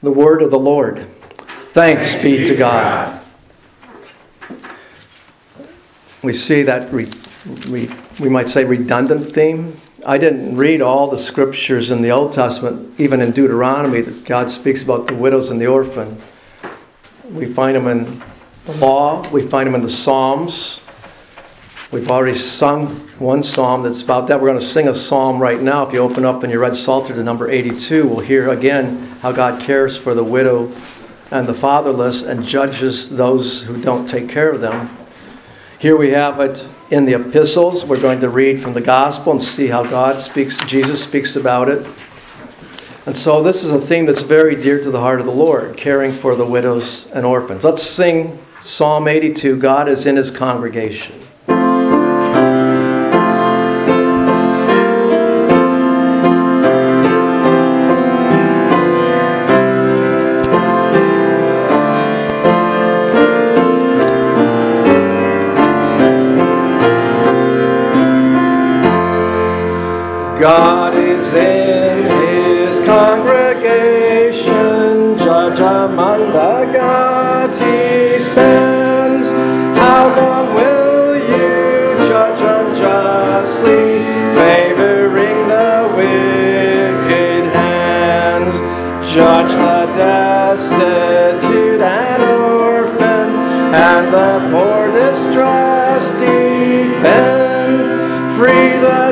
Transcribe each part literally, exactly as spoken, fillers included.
The word of the Lord. Thanks be to God. We see that re, re, we might say redundant theme. I didn't read all the scriptures in the Old Testament, even in Deuteronomy, that God speaks about the widows and the orphan. We find them in the law. We find them in the Psalms. We've already sung one psalm that's about that. We're going to sing a psalm right now. If you open up in your red psalter to number eighty-two, we'll hear again how God cares for the widow and the fatherless and judges those who don't take care of them. Here we have it in the epistles. We're going to read from the gospel and see how God speaks, Jesus speaks about it. And so this is a theme that's very dear to the heart of the Lord, caring for the widows and orphans. Let's sing Psalm eighty-two, God is in His congregation. God is in His congregation, judge among the gods He stands. How long will you judge unjustly, favoring the wicked hands? Judge the destitute and orphan, and the poor distressed defend. Free the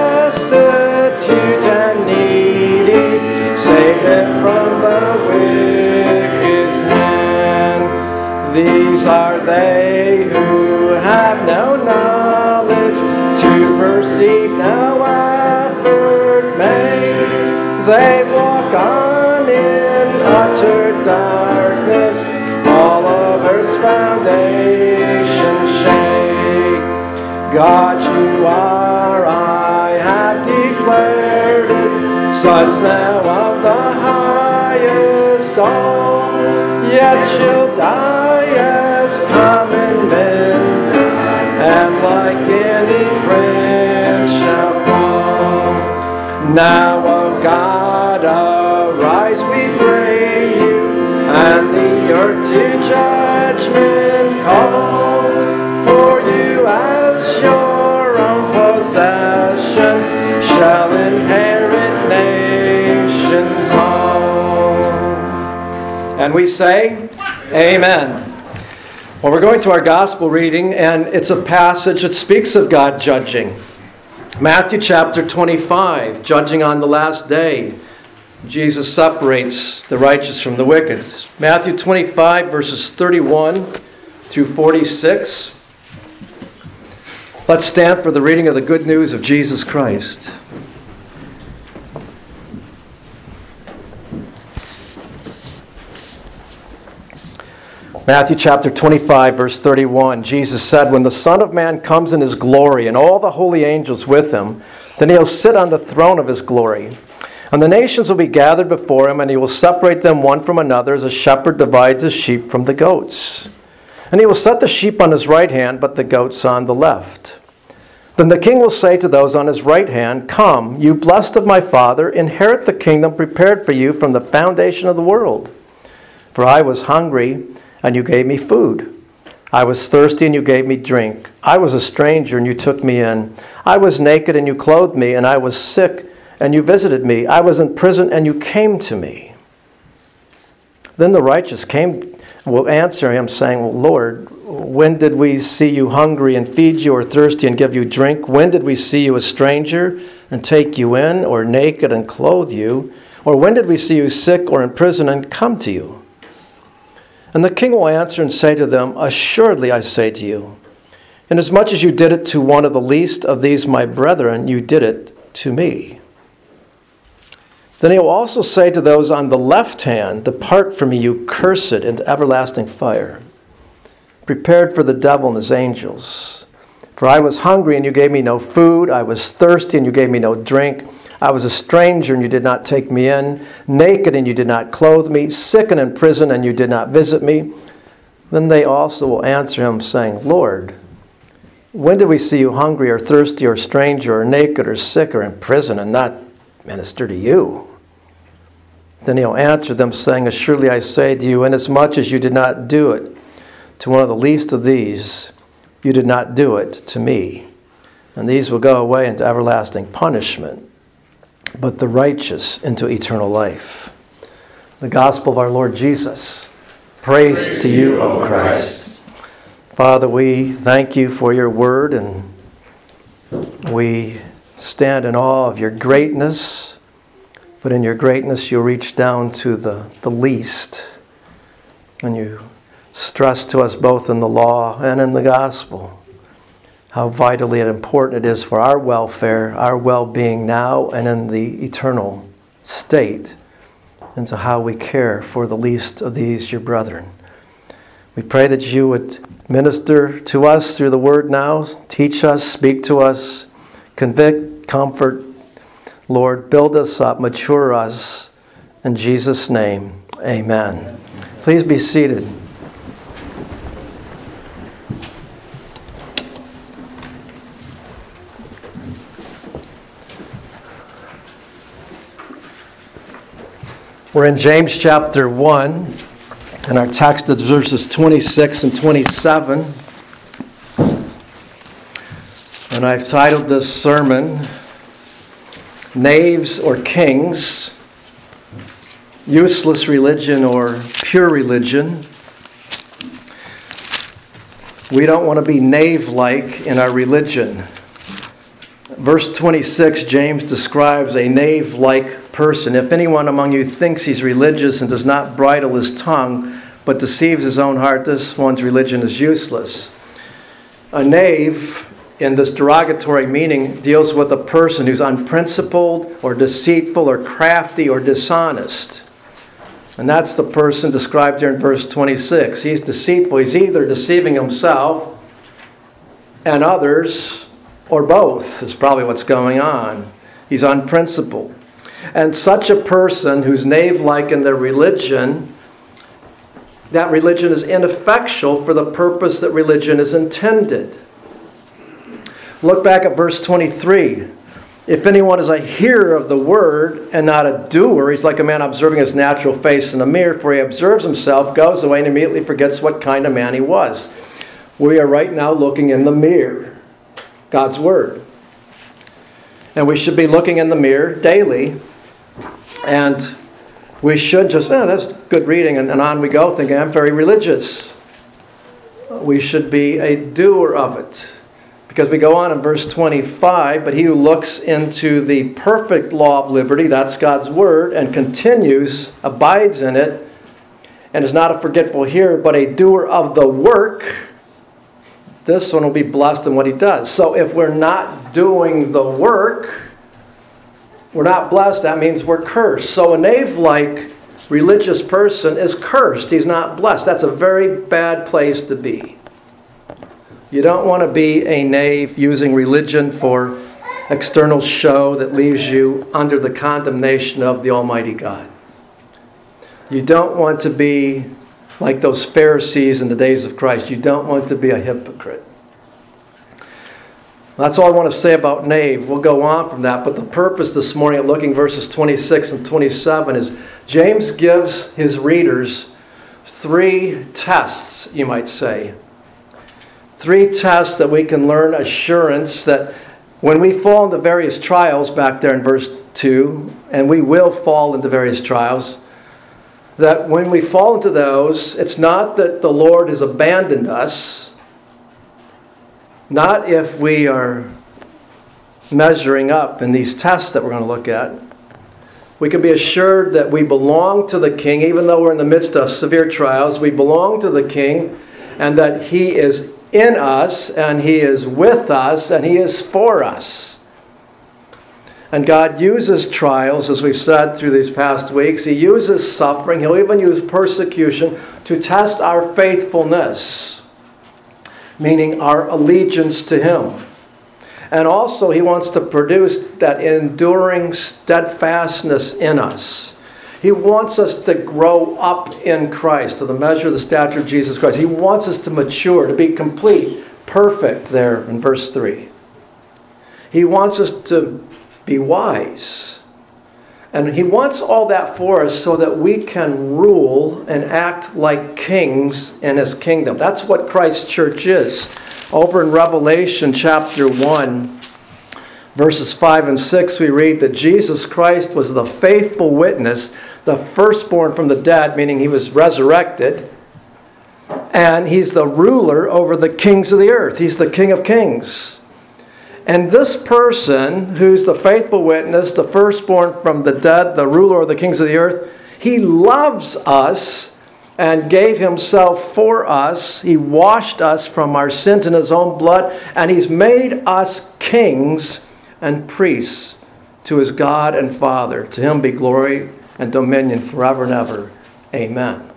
destitute and needy, save them from the wicked's hand. These are they who have no knowledge, to perceive no effort make. They walk on in utter darkness, all of earth's foundations shake. God, you are, I have declared it, sons now of the highest all, yet shall die as common men, and like any prince shall fall. Now, O God, arise, we pray you, and the earth to judgment call, for you as your own possession shall inherit nations all. And we say, Amen. Well, we're going to our gospel reading, and it's a passage that speaks of God judging. Matthew chapter twenty-five, judging on the last day. Jesus separates the righteous from the wicked. Matthew twenty-five, verses thirty-one through forty-six. Let's stand for the reading of the good news of Jesus Christ. Matthew chapter twenty-five, verse thirty-one. Jesus said, when the Son of Man comes in His glory and all the holy angels with Him, then He'll sit on the throne of His glory. And the nations will be gathered before Him, and He will separate them one from another as a shepherd divides his sheep from the goats. And He will set the sheep on His right hand, but the goats on the left. Then the King will say to those on His right hand, come, you blessed of my Father, inherit the kingdom prepared for you from the foundation of the world. For I was hungry, and you gave me food. I was thirsty, and you gave me drink. I was a stranger, and you took me in. I was naked, and you clothed me, and I was sick, and you visited me. I was in prison, and you came to me. Then the righteous came, will answer Him, saying, well, Lord, when did we see you hungry and feed you, or thirsty and give you drink? When did we see you a stranger and take you in, or naked and clothe you? Or when did we see you sick or in prison and come to you? And the King will answer and say to them, assuredly I say to you, inasmuch as you did it to one of the least of these my brethren, you did it to me. Then He will also say to those on the left hand, depart from me, you cursed, into everlasting fire, prepared for the devil and his angels. For I was hungry, and you gave me no food. I was thirsty, and you gave me no drink. I was a stranger, and you did not take me in. Naked, and you did not clothe me. Sick and in prison, and you did not visit me. Then they also will answer Him, saying, Lord, when did we see you hungry or thirsty or stranger or naked or sick or in prison and not minister to you? Then he'll answer them, saying, Assuredly I say to you, inasmuch as you did not do it to one of the least of these, you did not do it to me. And these will go away into everlasting punishment, but the righteous into eternal life. The gospel of our Lord Jesus. Praise, Praise to you, O Christ. Father, we thank you for your word, and we stand in awe of your greatness. But in your greatness, you reach down to the, the least. And you stress to us both in the law and in the gospel how vitally important it is for our welfare, our well-being now and in the eternal state, and so how we care for the least of these, your brethren. We pray that you would minister to us through the word now, teach us, speak to us, convict, comfort, Lord, build us up, mature us. In Jesus' name, amen. Please be seated. We're in James chapter one, and our text is verses twenty-six and twenty-seven. And I've titled this sermon, Knaves or Kings, Useless Religion or Pure Religion. We don't want to be knave-like in our religion. Verse twenty-six, James describes a knave-like person. If anyone among you thinks he's religious and does not bridle his tongue, but deceives his own heart, this one's religion is useless. A knave, in this derogatory meaning, deals with a person who's unprincipled or deceitful or crafty or dishonest. And that's the person described here in verse twenty-six. He's deceitful. He's either deceiving himself and others, or both is probably what's going on. He's unprincipled. And such a person who's knave-like in their religion, that religion is ineffectual for the purpose that religion is intended. Look back at verse twenty-three. If anyone is a hearer of the word and not a doer, he's like a man observing his natural face in a mirror, for he observes himself, goes away, and immediately forgets what kind of man he was. We are right now looking in the mirror, God's word. And we should be looking in the mirror daily. And we should just, oh, that's good reading, and, and on we go, thinking, I'm very religious. We should be a doer of it. Because we go on in verse twenty-five, but he who looks into the perfect law of liberty, that's God's word, and continues, abides in it, and is not a forgetful hearer, but a doer of the work, this one will be blessed in what he does. So if we're not doing the work, we're not blessed. That means we're cursed. So a knave-like religious person is cursed. He's not blessed. That's a very bad place to be. You don't want to be a knave using religion for external show that leaves you under the condemnation of the Almighty God. You don't want to be like those Pharisees in the days of Christ. You don't want to be a hypocrite. That's all I want to say about knave. We'll go on from that. But the purpose this morning of looking verses twenty-six and twenty-seven is James gives his readers three tests, you might say. Three tests that we can learn assurance that when we fall into various trials, back there in verse two, and we will fall into various trials, that when we fall into those, it's not that the Lord has abandoned us, not if we are measuring up in these tests that we're going to look at. We can be assured that we belong to the King, even though we're in the midst of severe trials. We belong to the King, and that He is in us, and He is with us, and He is for us. And God uses trials, as we've said through these past weeks. He uses suffering. He'll even use persecution to test our faithfulness, meaning our allegiance to Him. And also, He wants to produce that enduring steadfastness in us. He wants us to grow up in Christ, to the measure of the stature of Jesus Christ. He wants us to mature, to be complete, perfect, there in verse three. He wants us to be wise. And he wants all that for us so that we can rule and act like kings in his kingdom. That's what Christ's church is. Over in Revelation chapter one, verses five and six, we read that Jesus Christ was the faithful witness, the firstborn from the dead, meaning he was resurrected. And he's the ruler over the kings of the earth. He's the King of Kings. And this person, who's the faithful witness, the firstborn from the dead, the ruler of the kings of the earth, he loves us and gave himself for us. He washed us from our sins in his own blood, and he's made us kings and priests to his God and Father. To him be glory and dominion forever and ever. Amen.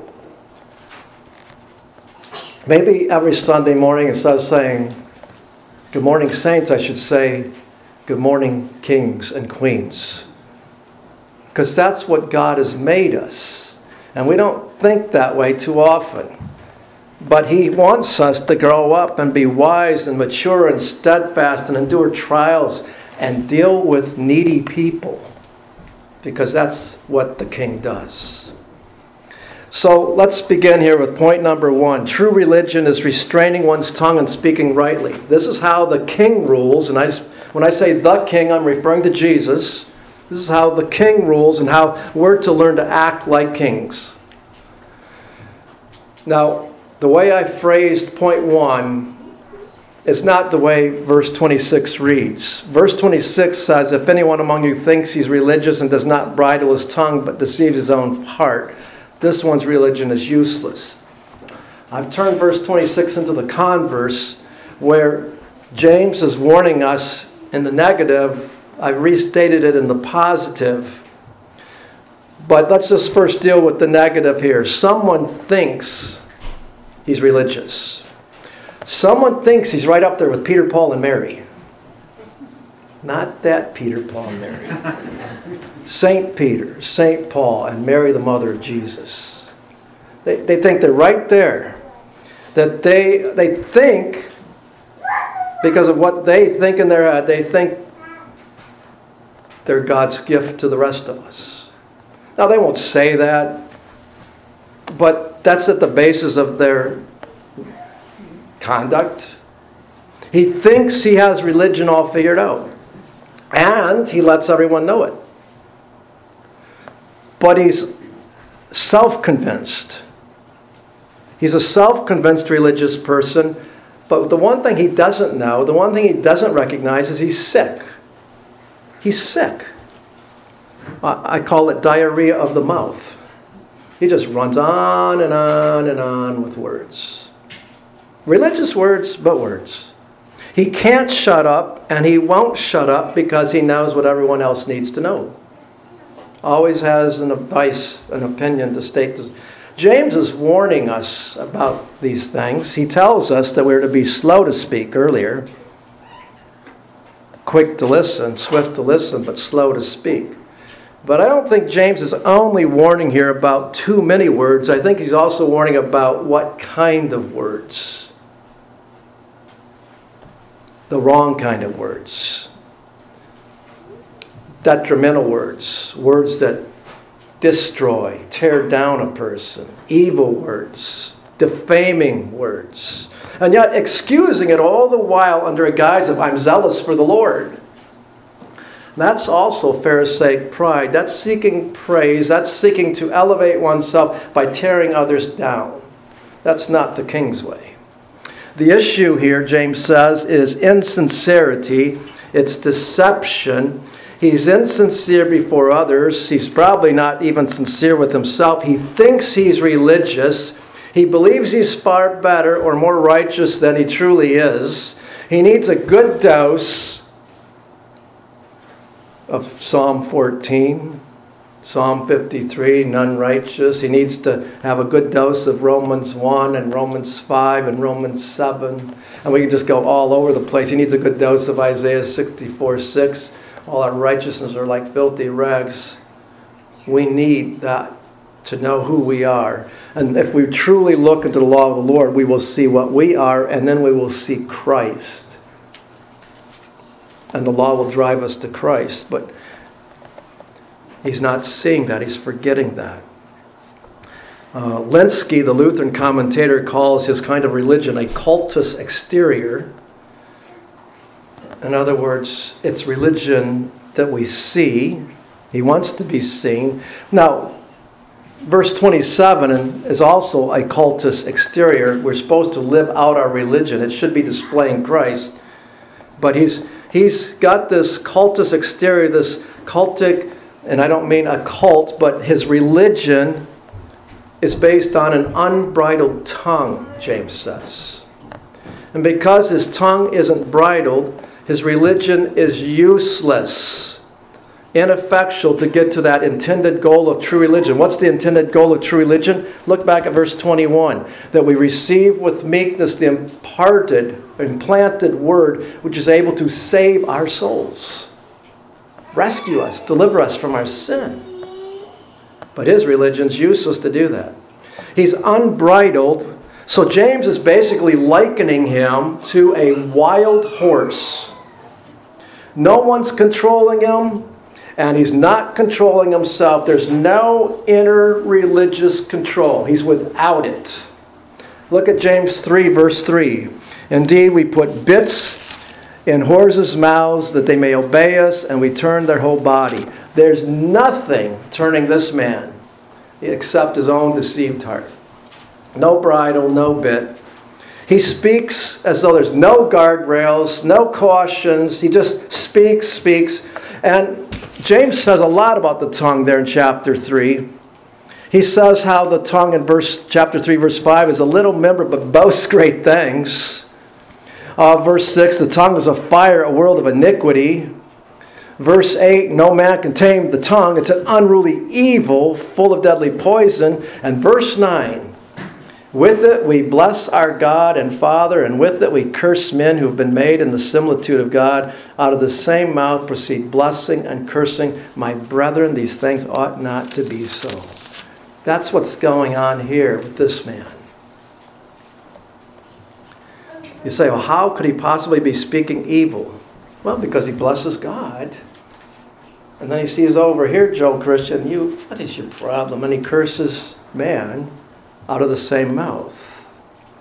Maybe every Sunday morning, instead of saying, "Good morning, saints," I should say, "Good morning, kings and queens." Because that's what God has made us. And we don't think that way too often. But he wants us to grow up and be wise and mature and steadfast and endure trials and deal with needy people. Because that's what the king does. So let's begin here with point number one. True religion is restraining one's tongue and speaking rightly. This is how the king rules. And I, when I say the king, I'm referring to Jesus. This is how the king rules and how we're to learn to act like kings. Now, the way I phrased point one is not the way verse twenty-six reads. Verse twenty-six says, "If anyone among you thinks he's religious and does not bridle his tongue but deceives his own heart, this one's religion is useless." I've turned verse twenty-six into the converse, where James is warning us in the negative. I've restated it in the positive. But let's just first deal with the negative here. Someone thinks he's religious. Someone thinks he's right up there with Peter, Paul, and Mary. Not that Peter, Paul, and Mary. Saint Peter, Saint Paul, and Mary, the mother of Jesus. They, they think they're right there. That they, they think, because of what they think in their head, they think they're God's gift to the rest of us. Now, they won't say that, but that's at the basis of their conduct. He thinks he has religion all figured out, and he lets everyone know it. But he's self-convinced. He's a self-convinced religious person, but the one thing he doesn't know, the one thing he doesn't recognize is he's sick. He's sick. I call it diarrhea of the mouth. He just runs on and on and on with words. Religious words, but words. He can't shut up, and he won't shut up because he knows what everyone else needs to know. Always has an advice, an opinion to state. James is warning us about these things. He tells us that we're to be slow to speak earlier. Quick to listen, swift to listen, but slow to speak. But I don't think James is only warning here about too many words. I think he's also warning about what kind of words. The wrong kind of words. Detrimental words. Words that destroy, tear down a person. Evil words. Defaming words. And yet excusing it all the while under a guise of, "I'm zealous for the Lord." That's also Pharisaic pride. That's seeking praise. That's seeking to elevate oneself by tearing others down. That's not the king's way. The issue here, James says, is insincerity. It's deception. He's insincere before others. He's probably not even sincere with himself. He thinks he's religious. He believes he's far better or more righteous than he truly is. He needs a good dose of Psalm fourteen, Psalm fifty-three, none righteous. He needs to have a good dose of Romans one and Romans five and Romans seven. And we can just go all over the place. He needs a good dose of Isaiah sixty-four six. All our righteousness are like filthy rags. We need that to know who we are. And if we truly look into the law of the Lord, we will see what we are, and then we will see Christ. And the law will drive us to Christ. But He's not seeing that. He's forgetting that. Uh, Lenski, the Lutheran commentator, calls his kind of religion a cultus exterior. In other words, it's religion that we see. He wants to be seen. Now, verse twenty-seven is also a cultus exterior. We're supposed to live out our religion. It should be displaying Christ. But he's he's got this cultus exterior, this cultic, and I don't mean a cult, but his religion is based on an unbridled tongue, James says. And because his tongue isn't bridled, his religion is useless, ineffectual to get to that intended goal of true religion. What's the intended goal of true religion? Look back at verse twenty-one. That we receive with meekness the imparted, implanted word, which is able to save our souls. Rescue us, deliver us from our sin. But his religion's useless to do that. He's unbridled. So James is basically likening him to a wild horse. No one's controlling him, and he's not controlling himself. There's no inner religious control. He's without it. Look at James three, verse three. Indeed, we put bits in horses' mouths that they may obey us, and we turn their whole body. There's nothing turning this man except his own deceived heart. No bridle, no bit. He speaks as though there's no guardrails, no cautions. He just speaks, speaks. And James says a lot about the tongue there in chapter three. He says how the tongue in verse chapter three, verse five is a little member but boasts great things. Uh, verse six, the tongue is a fire, a world of iniquity. Verse eight, no man can tame the tongue. It's an unruly evil, full of deadly poison. And verse nine, with it we bless our God and Father, and with it we curse men who have been made in the similitude of God. Out of the same mouth proceed blessing and cursing. My brethren, these things ought not to be so. That's what's going on here with this man. You say, well, how could he possibly be speaking evil? Well, because he blesses God. And then he sees over here, Joe Christian, you, what is your problem? And he curses man out of the same mouth.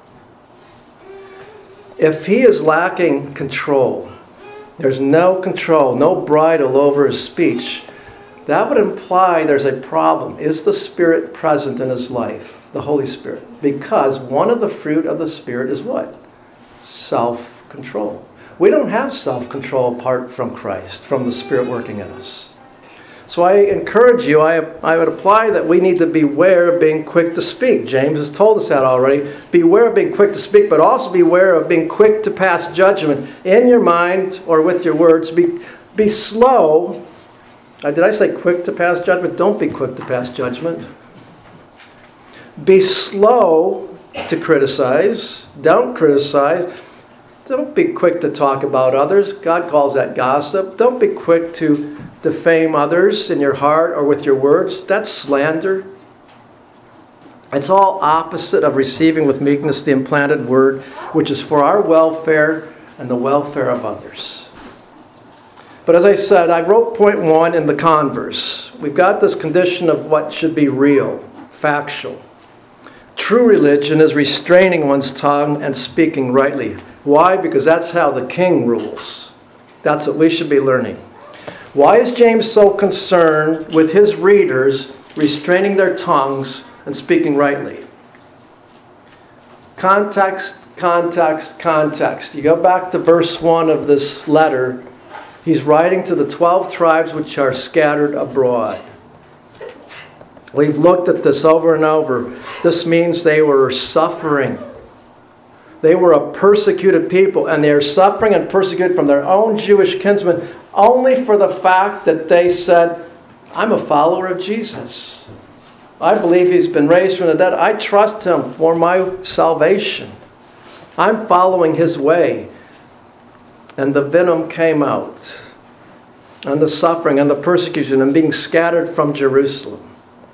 If he is lacking control, there's no control, no bridle over his speech, that would imply there's a problem. Is the Spirit present in his life? The Holy Spirit. Because one of the fruit of the Spirit is what? Self-control. We don't have self-control apart from Christ, from the Spirit working in us. So I encourage you, I, I would apply that we need to beware of being quick to speak. James has told us that already. Beware of being quick to speak, but also beware of being quick to pass judgment in your mind or with your words. Be, be slow. Uh, did I say quick to pass judgment? Don't be quick to pass judgment. Be slow to criticize. Don't criticize. Don't be quick to talk about others. God calls that gossip. Don't be quick to defame others in your heart or with your words. That's slander. It's all opposite of receiving with meekness the implanted word, which is for our welfare and the welfare of others. But as I said, I wrote point one in the converse. We've got this condition of what should be real, factual. True religion is restraining one's tongue and speaking rightly. Why? Because that's how the king rules. That's what we should be learning. Why is James so concerned with his readers restraining their tongues and speaking rightly? Context, context, context. You go back to verse one of this letter. He's writing to the twelve tribes which are scattered abroad. We've looked at this over and over. This means they were suffering. They were a persecuted people, and they are suffering and persecuted from their own Jewish kinsmen only for the fact that they said, I'm a follower of Jesus. I believe he's been raised from the dead. I trust him for my salvation. I'm following his way. And the venom came out, and the suffering and the persecution and being scattered from Jerusalem.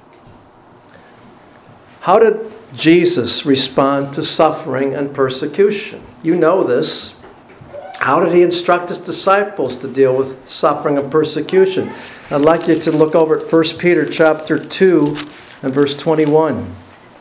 How did Jesus respond to suffering and persecution? You know this. How did he instruct his disciples to deal with suffering and persecution? I'd like you to look over at First Peter chapter two and verse twenty-one.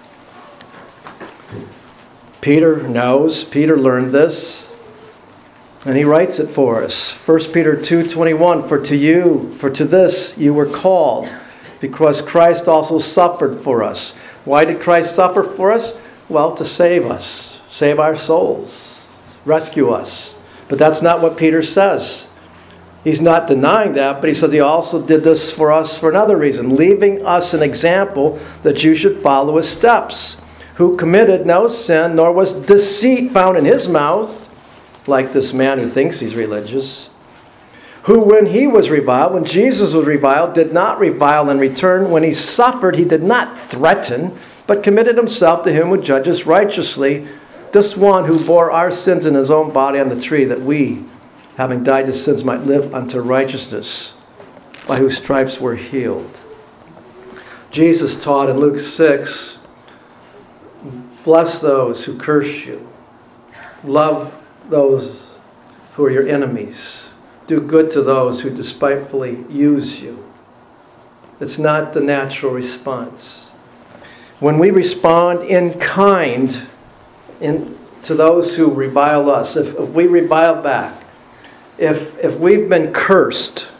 Peter knows, Peter learned this, and he writes it for us. First Peter two twenty-one, For to you, for to this you were called, because Christ also suffered for us. Why did Christ suffer for us? Well, to save us, save our souls, rescue us. But that's not what Peter says. He's not denying that, but he says he also did this for us for another reason, leaving us an example that you should follow his steps, who committed no sin, nor was deceit found in his mouth, like this man who thinks he's religious, who when he was reviled, when Jesus was reviled, did not revile in return. When he suffered, he did not threaten, but committed himself to him who judges righteously, this one who bore our sins in his own body on the tree, that we, having died to sins, might live unto righteousness, by whose stripes we're healed. Jesus taught in Luke six, bless those who curse you. Love those who are your enemies. Do good to those who despitefully use you. It's not the natural response. When we respond in kind in, to those who revile us, if, if we revile back, if, if we've been cursed,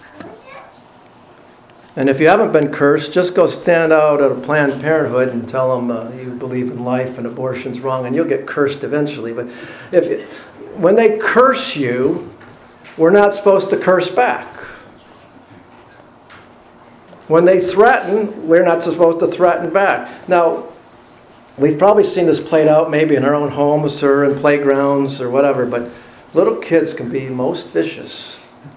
and if you haven't been cursed, just go stand out at a Planned Parenthood and tell them uh, you believe in life and abortion's wrong, and you'll get cursed eventually. But if it, when they curse you, we're not supposed to curse back. When they threaten, we're not supposed to threaten back. Now, we've probably seen this played out maybe in our own homes or in playgrounds or whatever, but little kids can be most vicious.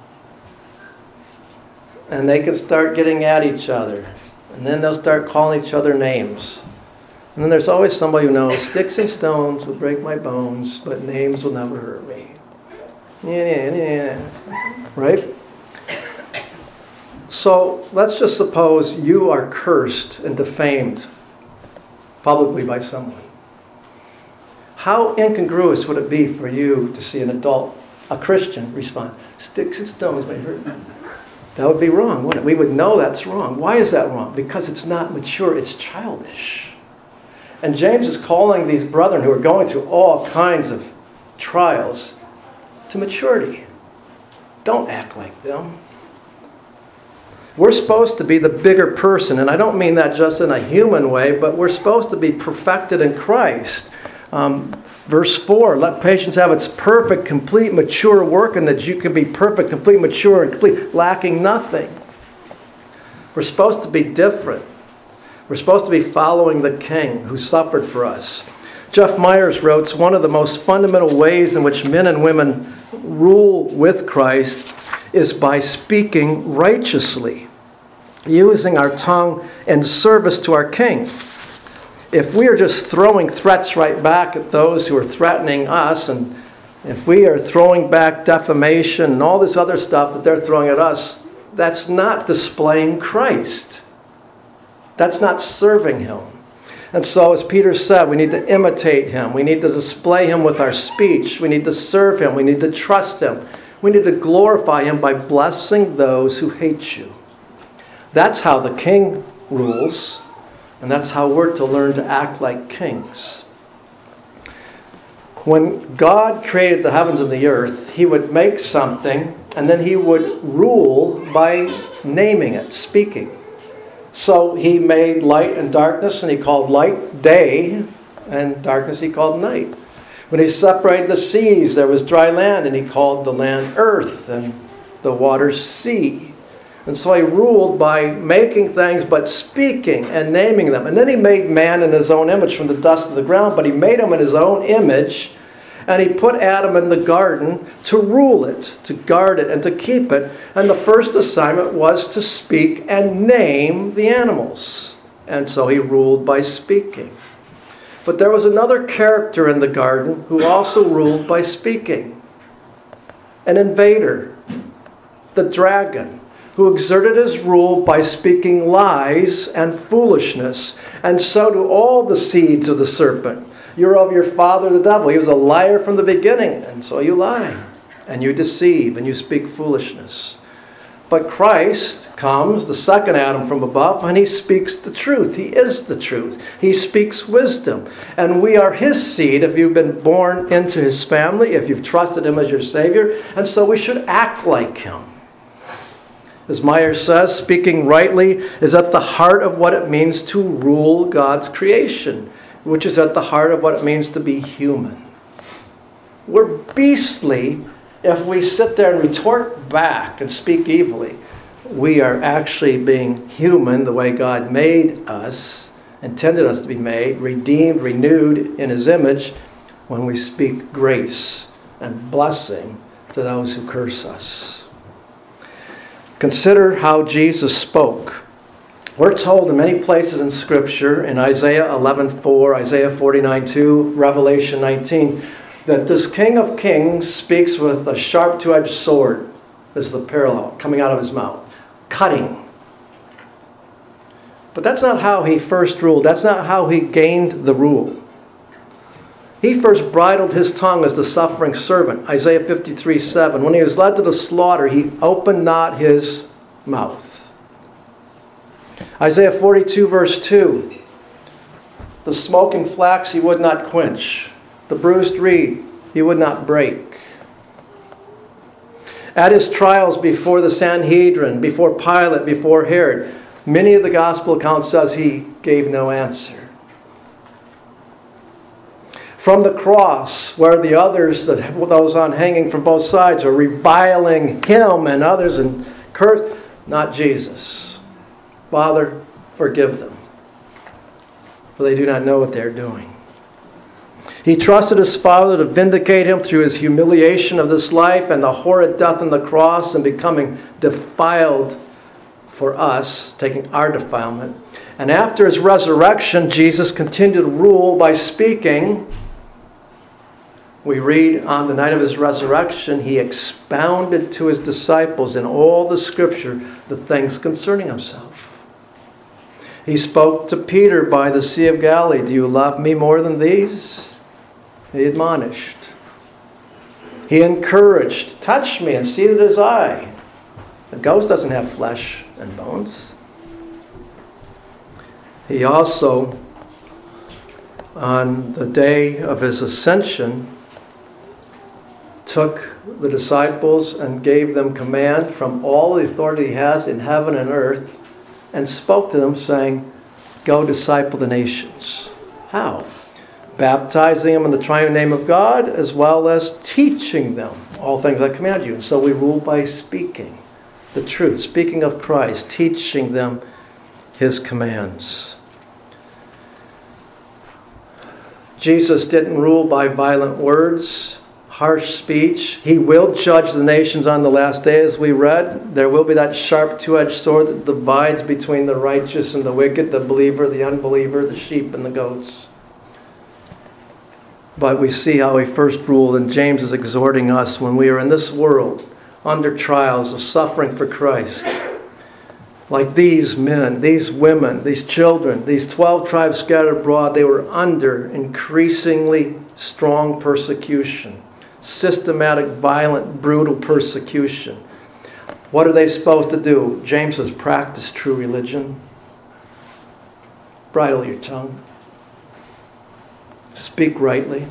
And they can start getting at each other. And then they'll start calling each other names. And then there's always somebody who knows, sticks and stones will break my bones, but names will never hurt me. Yeah, yeah, yeah. Right? So let's just suppose you are cursed and defamed publicly by someone. How incongruous would it be for you to see an adult, a Christian, respond, sticks and stones may hurt me? That would be wrong, wouldn't it? We would know that's wrong. Why is that wrong? Because it's not mature, it's childish. And James is calling these brethren who are going through all kinds of trials to maturity. Don't act like them. We're supposed to be the bigger person, and I don't mean that just in a human way, but we're supposed to be perfected in Christ. Um, verse four, let patience have its perfect, complete, mature work, and that you can be perfect, complete, mature, and complete, lacking nothing. We're supposed to be different. We're supposed to be following the King who suffered for us. Jeff Myers wrote, one of the most fundamental ways in which men and women rule with Christ is by speaking righteously, using our tongue in service to our King. If we are just throwing threats right back at those who are threatening us, and if we are throwing back defamation and all this other stuff that they're throwing at us, that's not displaying Christ. That's not serving him. And so, as Peter said, we need to imitate him. We need to display him with our speech. We need to serve him. We need to trust him. We need to glorify him by blessing those who hate you. That's how the King rules, and that's how we're to learn to act like kings. When God created the heavens and the earth, he would make something, and then he would rule by naming it, speaking. So he made light and darkness, and he called light day, and darkness he called night. When he separated the seas, there was dry land, and he called the land earth, and the waters sea. And so he ruled by making things, but speaking and naming them. And then he made man in his own image from the dust of the ground, but he made him in his own image, and he put Adam in the garden to rule it, to guard it, and to keep it. And the first assignment was to speak and name the animals. And so he ruled by speaking. But there was another character in the garden who also ruled by speaking. An invader, the dragon, who exerted his rule by speaking lies and foolishness. And so do all the seeds of the serpent. You're of your father the devil. He was a liar from the beginning, and so you lie. and you deceive, and you speak foolishness. But Christ comes, the second Adam from above, and he speaks the truth. He is the truth. He speaks wisdom. And we are his seed if you've been born into his family, if you've trusted him as your Savior. And so we should act like him. As Meyer says, speaking rightly is at the heart of what it means to rule God's creation, which is at the heart of what it means to be human. We're beastly if we sit there and retort back and speak evilly. We are actually being human the way God made us, intended us to be made, redeemed, renewed in his image, when we speak grace and blessing to those who curse us. Consider how Jesus spoke. We're told in many places in Scripture, in Isaiah eleven four, Isaiah forty-nine two, Revelation nineteen, that this King of Kings speaks with a sharp two-edged sword. This is the parallel coming out of his mouth. Cutting. But that's not how he first ruled. That's not how he gained the rule. He first bridled his tongue as the suffering servant. Isaiah fifty-three seven. When he was led to the slaughter, he opened not his mouth. Isaiah forty-two verse two. The smoking flax he would not quench. The bruised reed he would not break. At his trials before the Sanhedrin, before Pilate, before Herod, many of the gospel accounts says he gave no answer. From the cross, where the others, those on hanging from both sides, are reviling him and others and curse, not Jesus. Father, forgive them, for they do not know what they're doing. He trusted his Father to vindicate him through his humiliation of this life and the horrid death on the cross and becoming defiled for us, taking our defilement. And after his resurrection, Jesus continued to rule by speaking. We read on the night of his resurrection, he expounded to his disciples in all the Scripture the things concerning himself. He spoke to Peter by the Sea of Galilee. Do you love me more than these? He admonished. He encouraged. Touch me and see that it is I. The ghost doesn't have flesh and bones. He also, on the day of his ascension, took the disciples and gave them command from all the authority he has in heaven and earth and spoke to them saying, go disciple the nations. How? Baptizing them in the triune name of God, as well as teaching them all things I command you. And so we rule by speaking the truth, speaking of Christ, teaching them his commands. Jesus didn't rule by violent words, harsh speech. He will judge the nations on the last day, as we read. There will be that sharp two-edged sword that divides between the righteous and the wicked, the believer, the unbeliever, the sheep and the goats. But we see how he first ruled, and James is exhorting us when we are in this world under trials of suffering for Christ. Like these men, these women, these children, these twelve tribes scattered abroad, they were under increasingly strong persecution. Systematic, violent, brutal persecution. What are they supposed to do? James says, practice true religion. Bridle your tongue. Speak rightly.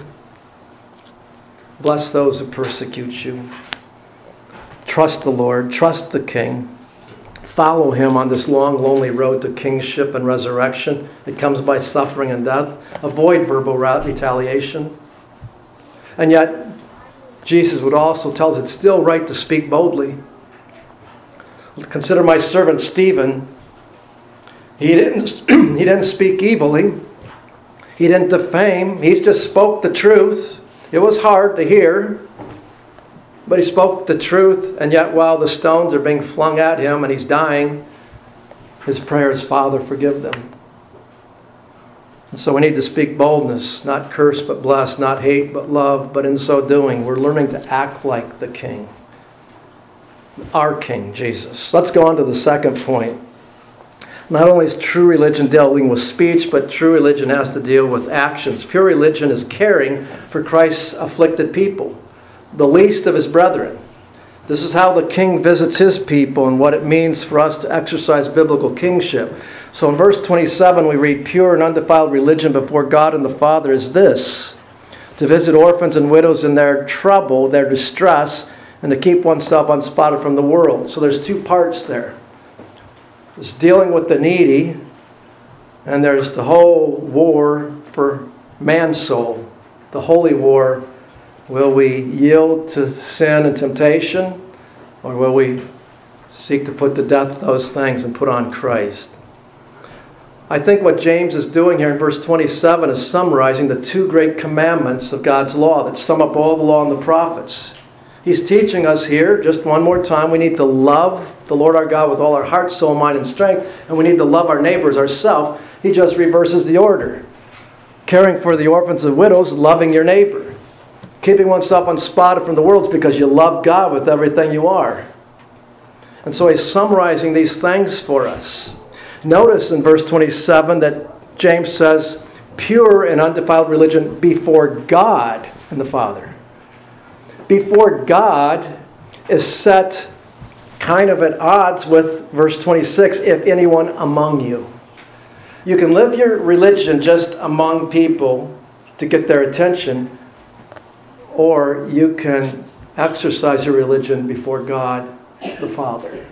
Bless those who persecute you. Trust the Lord. Trust the King. Follow him on this long, lonely road to kingship and resurrection. It comes by suffering and death. Avoid verbal retaliation. And yet, Jesus would also tell us it's still right to speak boldly. Consider my servant Stephen. He didn't, he didn't speak evilly. He didn't defame. He just spoke the truth. It was hard to hear, but he spoke the truth. And yet while the stones are being flung at him and he's dying, his prayer is, Father, forgive them. And so we need to speak boldness, not curse but bless, not hate but love. But in so doing, we're learning to act like the King. Our King, Jesus. Let's go on to the second point. Not only is true religion dealing with speech, but true religion has to deal with actions. Pure religion is caring for Christ's afflicted people. the least of his brethren. This is how the king visits his people and what it means for us to exercise biblical kingship. So in verse twenty-seven we read, pure and undefiled religion before God and the Father is this, to visit orphans and widows in their trouble, their distress, and to keep oneself unspotted from the world. So there's two parts there. There's dealing with the needy, and there's the whole war for man's soul, the holy war. Will we yield to sin and temptation, or will we seek to put to death those things and put on Christ? I think what James is doing here in verse twenty-seven is summarizing the two great commandments of God's law that sum up all the law and the prophets. He's teaching us here, just one more time, we need to love the Lord our God with all our heart, soul, mind, and strength, and we need to love our neighbors ourselves. He just reverses the order. Caring for the orphans and widows, loving your neighbor. Keeping oneself unspotted from the world is because you love God with everything you are. And so he's summarizing these things for us. Notice in verse twenty-seven that James says, pure and undefiled religion before God and the Father. Before God is set kind of at odds with verse twenty-six, if anyone among you. You can live your religion just among people to get their attention, or you can exercise your religion before God the Father.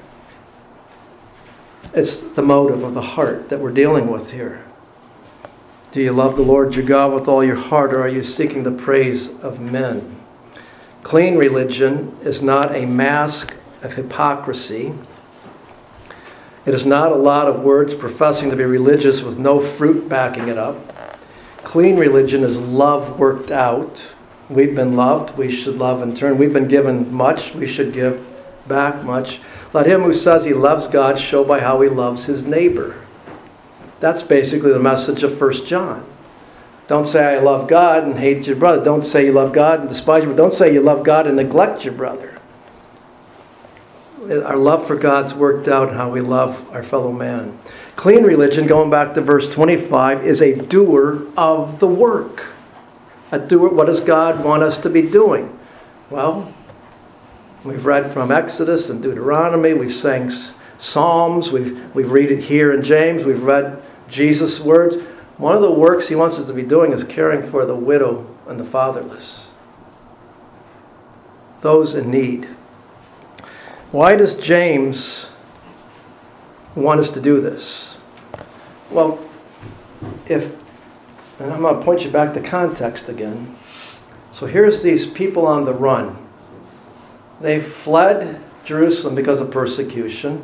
It's the motive of the heart that we're dealing with here. Do you love the Lord your God with all your heart, or are you seeking the praise of men? Clean religion is not a mask of hypocrisy. It is not a lot of words professing to be religious with no fruit backing it up. Clean religion is love worked out. We've been loved, we should love in turn. We've been given much, we should give back much. Let him who says he loves God show by how he loves his neighbor. That's basically the message of First John. Don't say I love God and hate your brother. Don't say you love God and despise your brother. Don't say you love God and neglect your brother. Our love for God's worked out in how we love our fellow man. Clean religion, going back to verse twenty-five, is a doer of the work. A doer. What does God want us to be doing? Well, we've read from Exodus and Deuteronomy. We've sang Psalms. We've, we've read it here in James. We've read Jesus' words. One of the works he wants us to be doing is caring for the widow and the fatherless. Those in need. Why does James want us to do this? Well, if, and I'm going to point you back to context again. So here's these people on the run. They fled Jerusalem because of persecution.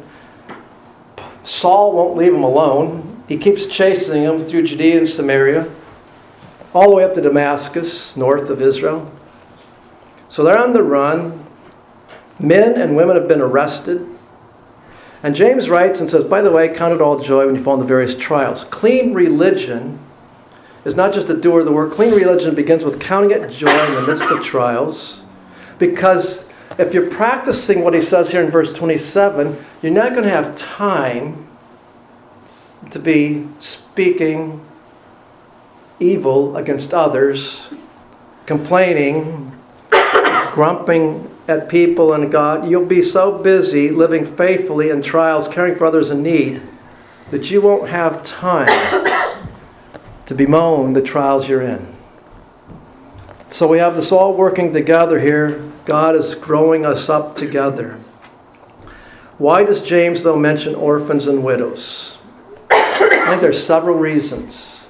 Saul won't leave them alone. He keeps chasing them through Judea and Samaria, all the way up to Damascus, north of Israel. So they're on the run. Men and women have been arrested. And James writes and says, by the way, count it all joy when you fall into various trials. Clean religion is not just a doer of the work. Clean religion begins with counting it joy in the midst of trials. Because if you're practicing what he says here in verse twenty-seven, you're not going to have time to be speaking evil against others, complaining, grumping at people and God. You'll be so busy living faithfully in trials, caring for others in need, that you won't have time to bemoan the trials you're in. So we have this all working together here. God is growing us up together. Why does James, though, mention orphans and widows? I think there's several reasons.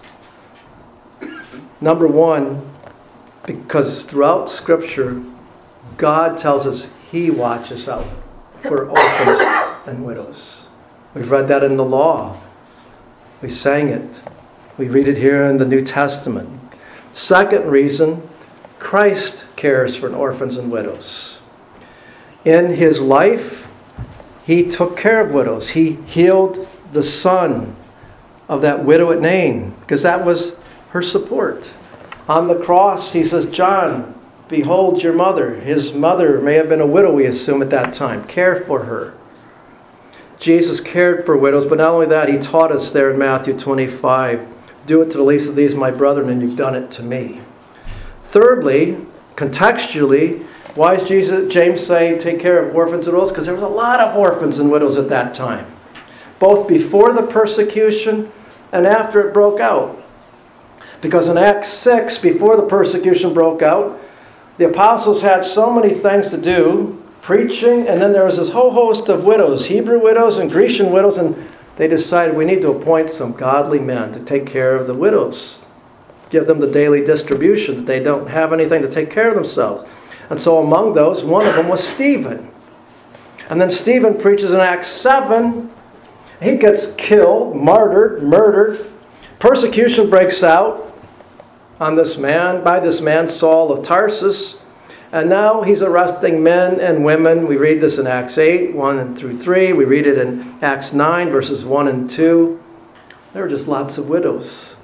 Number one, because throughout Scripture, God tells us He watches out for orphans and widows. We've read that in the law. We sang it. We read it here in the New Testament. Second reason, Christ cares for orphans and widows. In His life, He took care of widows. He healed the son of that widow at Nain, because that was her support. On the cross, He says, John, behold your mother. His mother may have been a widow, we assume, at that time. Care for her. Jesus cared for widows, but not only that, He taught us there in Matthew twenty-five, do it to the least of these, my brethren, and you've done it to me. Thirdly, contextually, Why does Jesus, James say, take care of orphans and widows? Because there was a lot of orphans and widows at that time, both before the persecution and after it broke out. Because in Acts six, before the persecution broke out, the apostles had so many things to do, preaching, and then there was this whole host of widows, Hebrew widows and Grecian widows, and they decided we need to appoint some godly men to take care of the widows. Give them the daily distribution, that they don't have anything to take care of themselves. And so among those, one of them was Stephen. And then Stephen preaches in Acts seven. He gets killed, martyred, murdered. Persecution breaks out on this man, by this man, Saul of Tarsus. And now he's arresting men and women. We read this in Acts eight, one and through three. We read it in Acts nine, verses one and two. There were just lots of widows.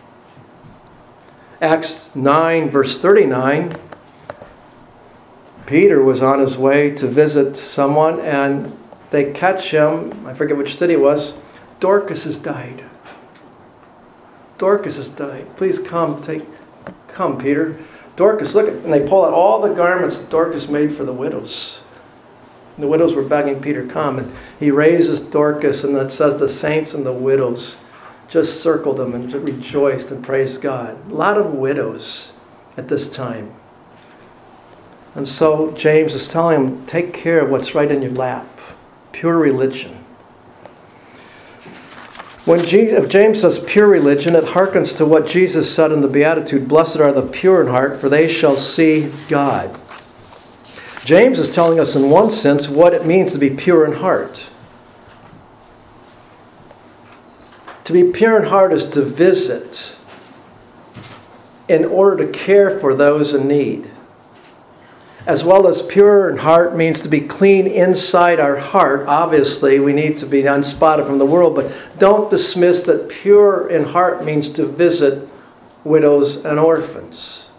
Acts nine, verse thirty-nine. Peter was on his way to visit someone, and they catch him. I forget which city it was. Dorcas has died. Dorcas has died. Please come, take, come, Peter. Dorcas, look at, and they pull out all the garments that Dorcas made for the widows. And the widows were begging Peter, come. And he raises Dorcas, and it says the saints and the widows just circled them and rejoiced and praised God. A lot of widows at this time. And so James is telling him, take care of what's right in your lap. Pure religion. When James says pure religion, it harkens to what Jesus said in the Beatitude, blessed are the pure in heart, for they shall see God. James is telling us in one sense what it means to be pure in heart. To be pure in heart is to visit in order to care for those in need. As well as pure in heart means to be clean inside our heart. Obviously, we need to be unspotted from the world, but don't dismiss that pure in heart means to visit widows and orphans.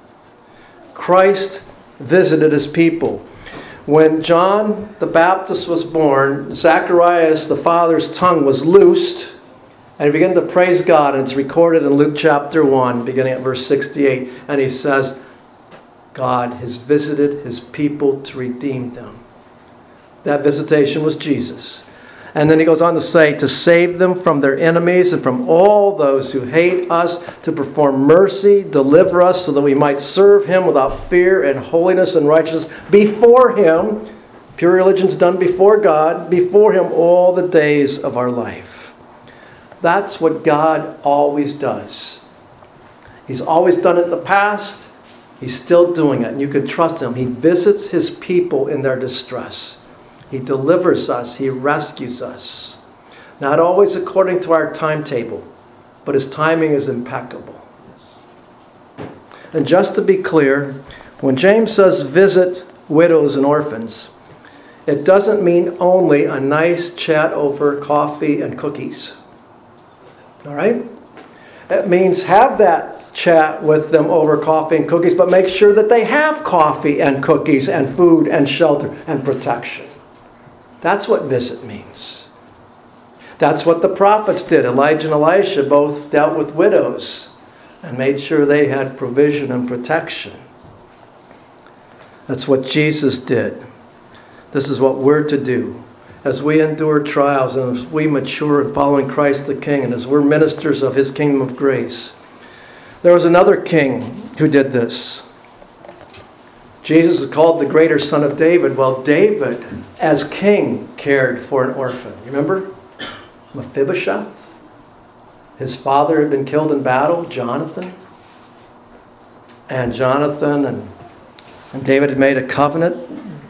Christ visited his people. When John the Baptist was born, Zacharias, the father's tongue was loosed, and he began to praise God, and it's recorded in Luke chapter one, beginning at verse sixty-eight, and he says, God has visited his people to redeem them. That visitation was Jesus. And then he goes on to say, to save them from their enemies and from all those who hate us, to perform mercy, deliver us so that we might serve him without fear and holiness and righteousness before him. Pure religion's done before God, before him all the days of our life. That's what God always does. He's always done it in the past. He's still doing it, and you can trust him. He visits his people in their distress. He delivers us. He rescues us. Not always according to our timetable, but his timing is impeccable. And just to be clear, when James says visit widows and orphans, it doesn't mean only a nice chat over coffee and cookies. All right? It means have that chat with them over coffee and cookies, but make sure that they have coffee and cookies and food and shelter and protection. That's what visit means. That's what the prophets did. Elijah and Elisha both dealt with widows and made sure they had provision and protection. That's what Jesus did. This is what we're to do. As we endure trials and as we mature in following Christ the King and as we're ministers of his kingdom of grace. There was another king who did this. Jesus is called the greater son of David. Well, David, as king, cared for an orphan. You remember? Mephibosheth. His father had been killed in battle, Jonathan. And Jonathan and, and David had made a covenant.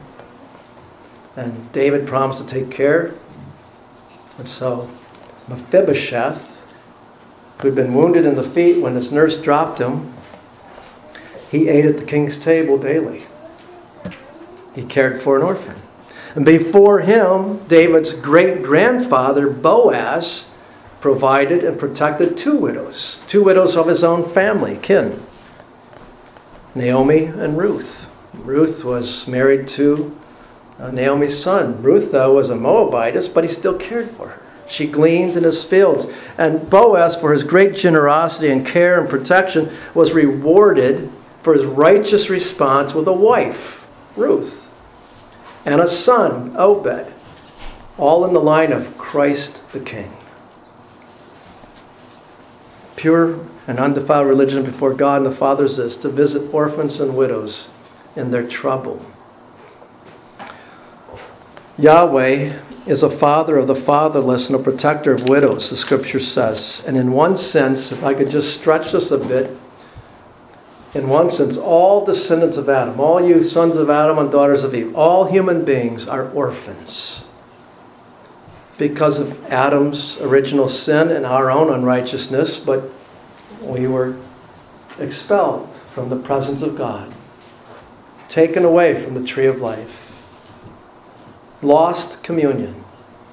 And David promised to take care. And so Mephibosheth, who'd been wounded in the feet when his nurse dropped him, he ate at the king's table daily. He cared for an orphan. And before him, David's great-grandfather, Boaz, provided and protected two widows. Two widows of his own family, kin. Naomi and Ruth. Ruth was married to uh, Naomi's son. Ruth, though, was a Moabitess, but he still cared for her. She gleaned in his fields. And Boaz, for his great generosity and care and protection, was rewarded for his righteous response with a wife. Ruth, and a son, Obed, all in the line of Christ the King. Pure and undefiled religion before God and the Father is this, to visit orphans and widows in their trouble. Yahweh is a father of the fatherless and a protector of widows, the scripture says. And in one sense, if I could just stretch this a bit, in one sense, all descendants of Adam, all you sons of Adam and daughters of Eve, all human beings are orphans because of Adam's original sin and our own unrighteousness, but we were expelled from the presence of God, taken away from the tree of life. Lost communion.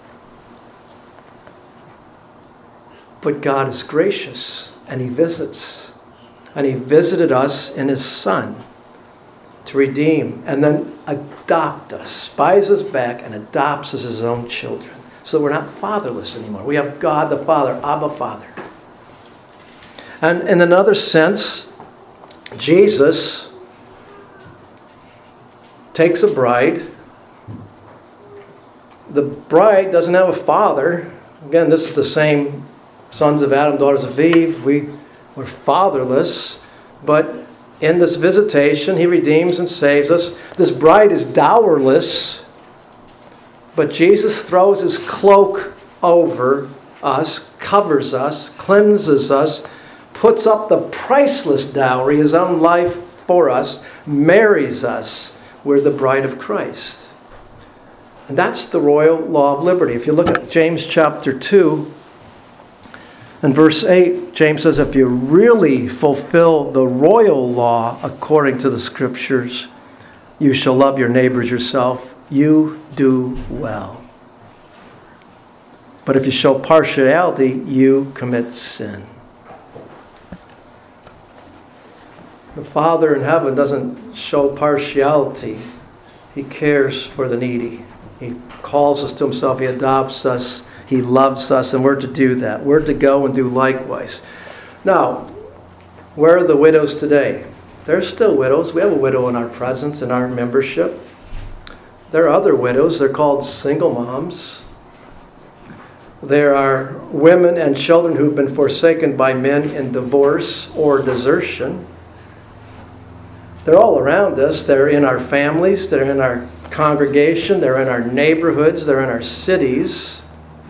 But God is gracious, and He visits. And He visited us in His Son to redeem and then adopt us, buys us back and adopts us as His own children. So we're not fatherless anymore. We have God the Father, Abba Father. And in another sense, Jesus takes a bride. The bride doesn't have a father. Again, this is the same sons of Adam, daughters of Eve. We were fatherless. But in this visitation, He redeems and saves us. This bride is dowerless. But Jesus throws His cloak over us, covers us, cleanses us, puts up the priceless dowry, His own life for us, marries us. We're the bride of Christ. And that's the royal law of liberty. If you look at James chapter two and verse eight, James says, if you really fulfill the royal law according to the scriptures, you shall love your neighbors yourself. You do well. But if you show partiality, you commit sin. The Father in heaven doesn't show partiality. He cares for the needy. He calls us to Himself. He adopts us. He loves us. And we're to do that. We're to go and do likewise. Now, where are the widows today? There's still widows. We have a widow in our presence, in our membership. There are other widows. They're called single moms. There are women and children who've been forsaken by men in divorce or desertion. They're all around us. They're in our families. They're in our congregation. They're in our neighborhoods. They're in our cities.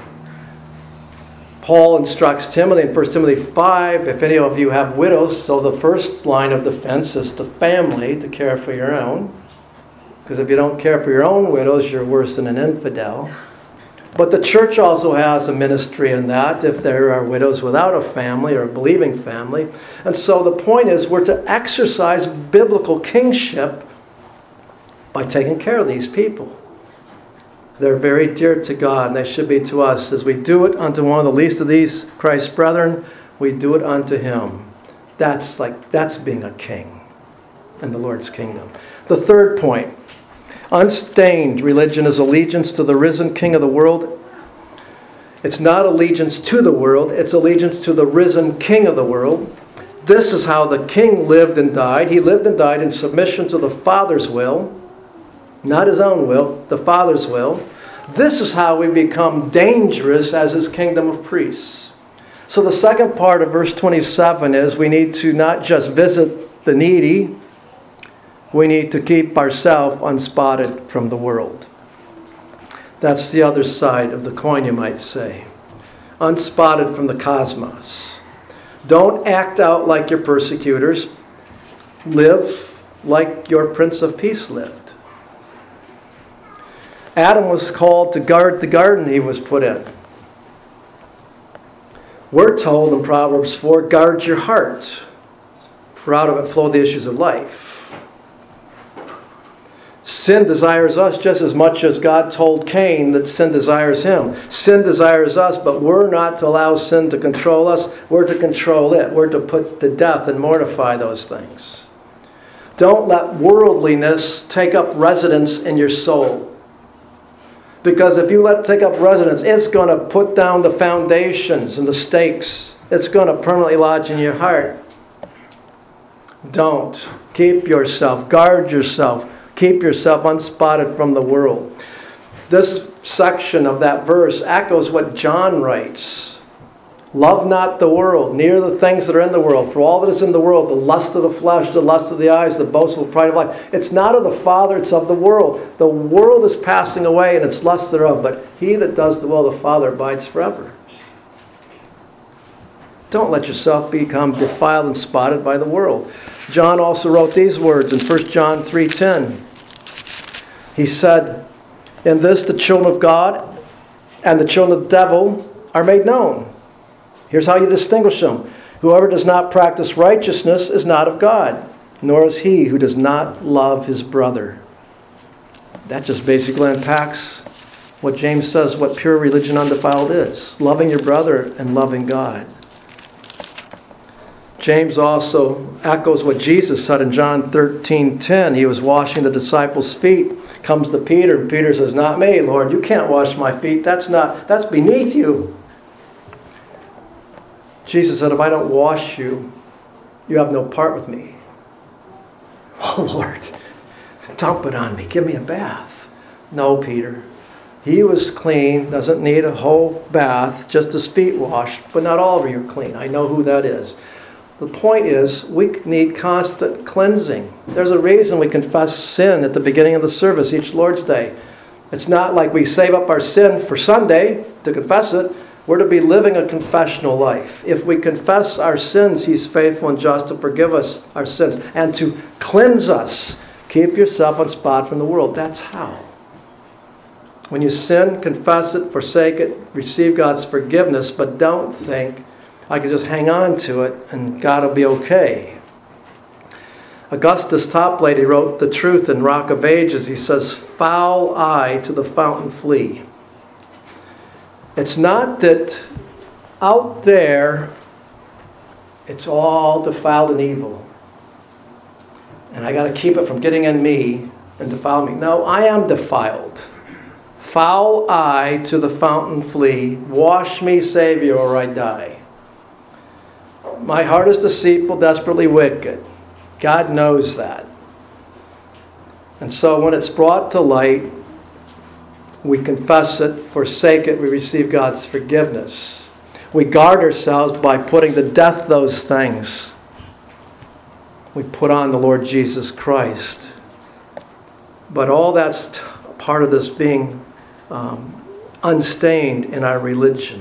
Paul instructs Timothy in First Timothy five, if any of you have widows, so the first line of defense is the family, to care for your own. Because if you don't care for your own widows, you're worse than an infidel. But the church also has a ministry in that, if there are widows without a family or a believing family. And so the point is, we're to exercise biblical kingship by taking care of these people. They're very dear to God, and they should be to us. As we do it unto one of the least of these Christ's brethren, we do it unto Him. That's like that's being a king in the Lord's kingdom. The third point. Unstained religion is allegiance to the risen King of the world. It's not allegiance to the world. It's allegiance to the risen King of the world. This is how the King lived and died. He lived and died in submission to the Father's will. Not His own will, the Father's will. This is how we become dangerous as His kingdom of priests. So the second part of verse twenty-seven is we need to not just visit the needy, we need to keep ourselves unspotted from the world. That's the other side of the coin, you might say. Unspotted from the cosmos. Don't act out like your persecutors. Live like your Prince of Peace lived. Adam was called to guard the garden he was put in. We're told in Proverbs four, guard your heart, for out of it flow the issues of life. Sin desires us just as much as God told Cain that sin desires him. Sin desires us, but we're not to allow sin to control us. We're to control it. We're to put to death and mortify those things. Don't let worldliness take up residence in your soul. Because if you let it take up residence, it's going to put down the foundations and the stakes. It's going to permanently lodge in your heart. Don't. Keep yourself. Guard yourself. Keep yourself unspotted from the world. This section of that verse echoes what John writes. Love not the world, neither the things that are in the world. For all that is in the world, the lust of the flesh, the lust of the eyes, the boastful pride of life. It's not of the Father, it's of the world. The world is passing away and its lust thereof, but he that does the will of the Father abides forever. Don't let yourself become defiled and spotted by the world. John also wrote these words in First John three ten. He said, in this the children of God and the children of the devil are made known. Here's how you distinguish them. Whoever does not practice righteousness is not of God, nor is he who does not love his brother. That just basically unpacks what James says, what pure religion undefiled is. Loving your brother and loving God. James also echoes what Jesus said in John thirteen ten. He was washing the disciples' feet. Comes to Peter, and Peter says, not me, Lord. You can't wash my feet. That's not, that's beneath you. Jesus said, if I don't wash you, you have no part with me. Oh, Lord, dump it on me. Give me a bath. No, Peter. He was clean, doesn't need a whole bath, just his feet washed, but not all of you are clean. I know who that is. The point is, we need constant cleansing. There's a reason we confess sin at the beginning of the service each Lord's Day. It's not like we save up our sin for Sunday to confess it. We're to be living a confessional life. If we confess our sins, he's faithful and just to forgive us our sins and to cleanse us. Keep yourself unspotted from the world. That's how. When you sin, confess it, forsake it, receive God's forgiveness, but don't think, I can just hang on to it and God will be okay. Augustus Toplady wrote the truth in Rock of Ages. He says, foul eye to the fountain flee. It's not that out there it's all defiled and evil. And I got to keep it from getting in me and defile me. No, I am defiled. Foul eye to the fountain flee. Wash me, Savior, or I die. My heart is deceitful, desperately wicked. God knows that. And so when it's brought to light, we confess it, forsake it, we receive God's forgiveness. We guard ourselves by putting to death those things. We put on the Lord Jesus Christ. But all that's t- part of this being um, unstained in our religion.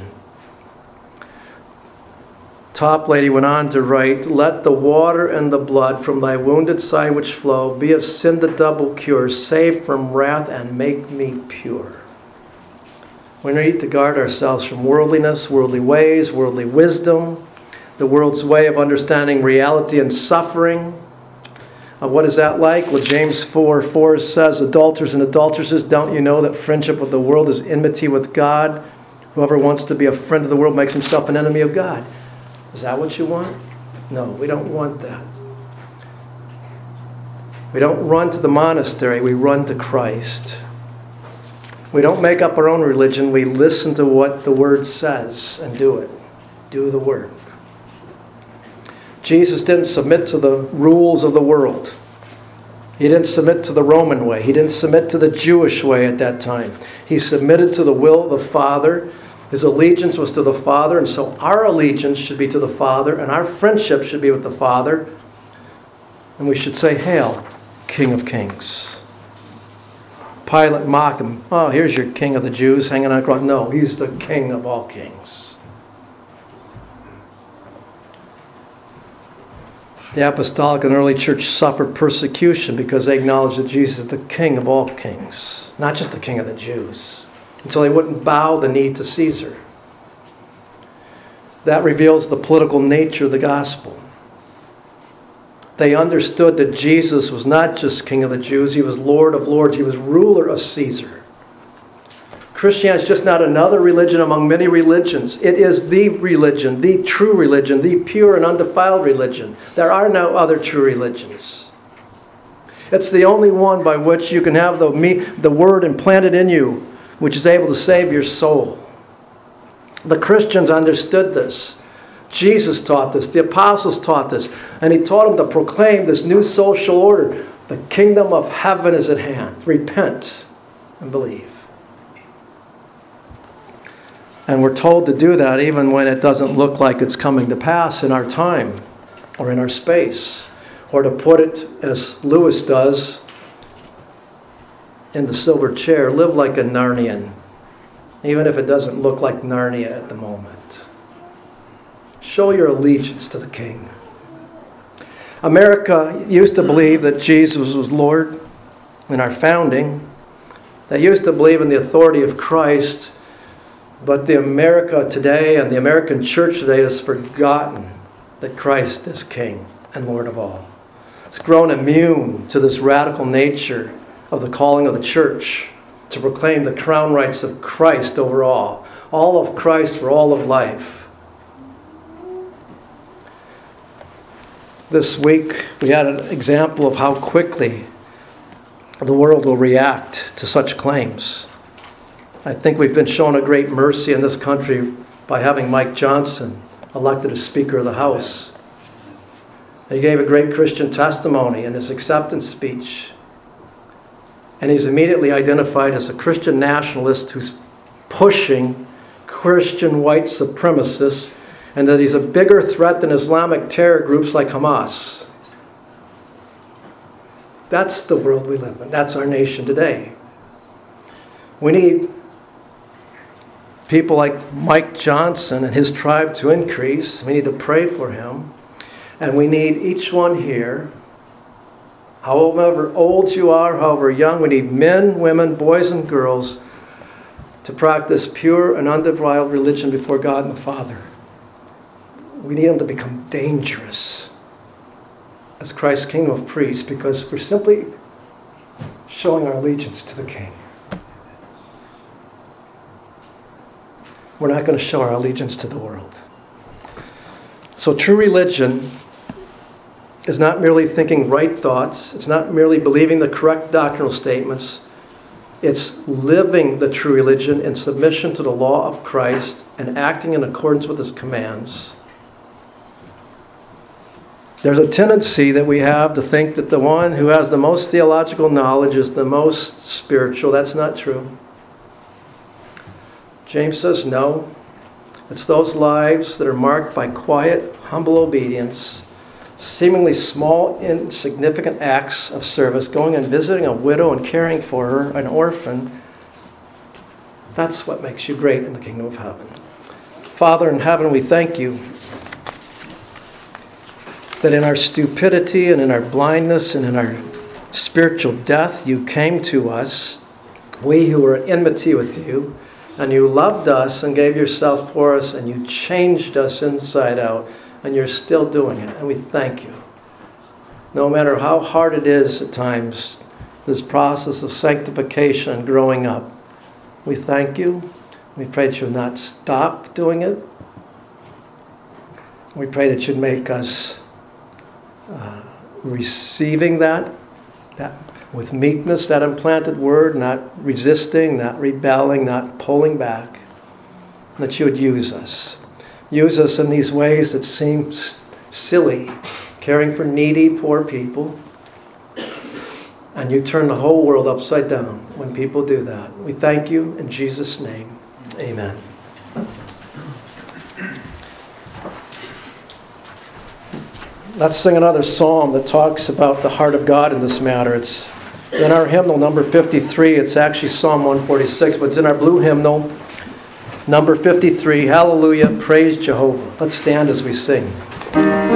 Toplady went on to write, let the water and the blood from thy wounded side which flow be of sin the double cure, save from wrath and make me pure. We need to guard ourselves from worldliness, worldly ways, worldly wisdom, the world's way of understanding reality and suffering. Uh, what is that like? Well, James four four says, adulterers and adulteresses, don't you know that friendship with the world is enmity with God? Whoever wants to be a friend of the world makes himself an enemy of God. Is that what you want? No, we don't want that. We don't run to the monastery, we run to Christ. We don't make up our own religion, we listen to what the Word says and do it. Do the work. Jesus didn't submit to the rules of the world. He didn't submit to the Roman way. He didn't submit to the Jewish way at that time. He submitted to the will of the Father. His allegiance was to the Father, and so our allegiance should be to the Father, and our friendship should be with the Father. And we should say, Hail, King of Kings. Pilate mocked him. Oh, here's your King of the Jews hanging on a cross. No, he's the King of all kings. The apostolic and early church suffered persecution because they acknowledged that Jesus is the King of all kings, not just the King of the Jews. Until they wouldn't bow the knee to Caesar. That reveals the political nature of the gospel. They understood that Jesus was not just King of the Jews, he was Lord of Lords, he was ruler of Caesar. Christianity is just not another religion among many religions. It is the religion, the true religion, the pure and undefiled religion. There are no other true religions. It's the only one by which you can have the, me, the word implanted in you, which is able to save your soul. The Christians understood this. Jesus taught this. The apostles taught this. And he taught them to proclaim this new social order. The kingdom of heaven is at hand. Repent and believe. And we're told to do that even when it doesn't look like it's coming to pass in our time or in our space. Or to put it as Lewis does in The Silver Chair, live like a Narnian, even if it doesn't look like Narnia at the moment. Show your allegiance to the King. America used to believe that Jesus was Lord in our founding. They used to believe in the authority of Christ. But the America today and the American church today has forgotten that Christ is King and Lord of all. It's grown immune to this radical nature of the calling of the church to proclaim the crown rights of Christ over all. All of Christ for all of life. This week we had an example of how quickly the world will react to such claims. I think we've been shown a great mercy in this country by having Mike Johnson elected as Speaker of the House. He gave a great Christian testimony in his acceptance speech. And he's immediately identified as a Christian nationalist who's pushing Christian white supremacists, and that he's a bigger threat than Islamic terror groups like Hamas. That's the world we live in. That's our nation today. We need people like Mike Johnson and his tribe to increase. We need to pray for him. And we need each one here, however old you are, however young, we need men, women, boys, and girls to practice pure and undefiled religion before God and the Father. We need them to become dangerous as Christ's kingdom of priests, because we're simply showing our allegiance to the King. We're not going to show our allegiance to the world. So true religion is not merely thinking right thoughts. It's not merely believing the correct doctrinal statements. It's living the true religion in submission to the law of Christ and acting in accordance with his commands. There's a tendency that we have to think that the one who has the most theological knowledge is the most spiritual. That's not true. James says no. It's those lives that are marked by quiet, humble obedience, seemingly small, insignificant acts of service, going and visiting a widow and caring for her, an orphan. That's what makes you great in the kingdom of heaven. Father in heaven, we thank you that in our stupidity and in our blindness and in our spiritual death, you came to us, we who were at enmity with you, and you loved us and gave yourself for us, and you changed us inside out, and you're still doing it, and we thank you. No matter how hard it is at times, this process of sanctification and growing up, we thank you. We pray that you'll not stop doing it. We pray that you'd make us uh, receiving that, that with meekness, that implanted word, not resisting, not rebelling, not pulling back. That you would use us. Use us in these ways that seem s- silly, caring for needy, poor people. And you turn the whole world upside down when people do that. We thank you in Jesus' name. Amen. Let's sing another psalm that talks about the heart of God in this matter. It's in our hymnal, number fifty-three. It's actually Psalm one forty-six, but it's in our blue hymnal, number fifty-three. Hallelujah, praise Jehovah. Let's stand as we sing.